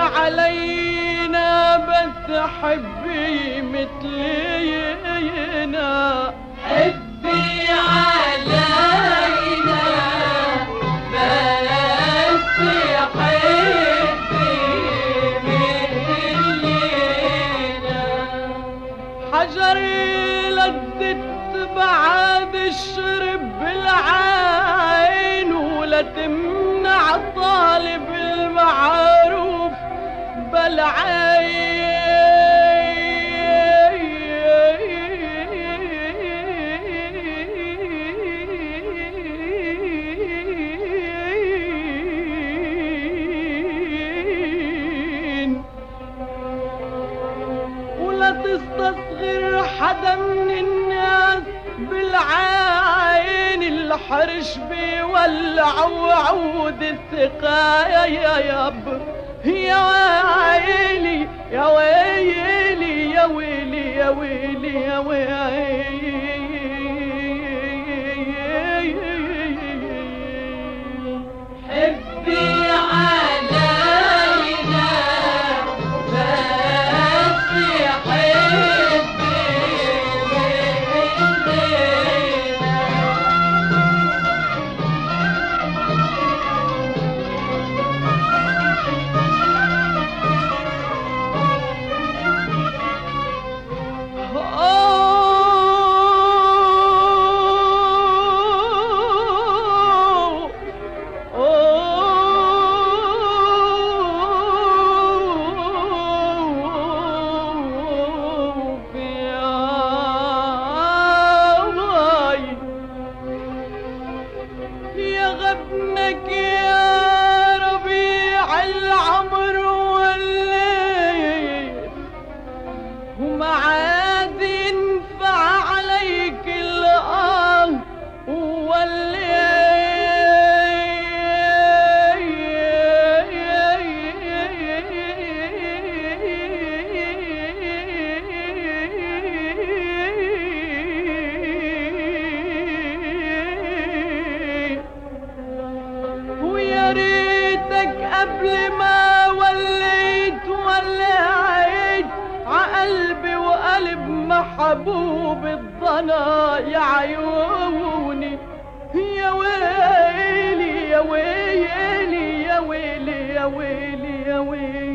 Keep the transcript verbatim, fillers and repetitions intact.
علينا بس حبي مثلينا حبي علينا بس حبي مثلينا حجري لدت بعد الشرب بالعين ولا تمنع طالب المعروف بالعين ولا تستصغر حدا من الناس بالعين الحرش بيولع وعود السقايا يا ياب يا ويلي يا ويلي يا ويلي يا ويلي يا ويلي حبي علينا بس حبي غبنك يا ربيع العمر والليل وما عاد ينفع عليك الآه قبل ما وليت وليت عقلبي وقلب محبوب الضنا يا عيوني يا ويلي يا ويلي يا ويلي يا ويلي يا ويلي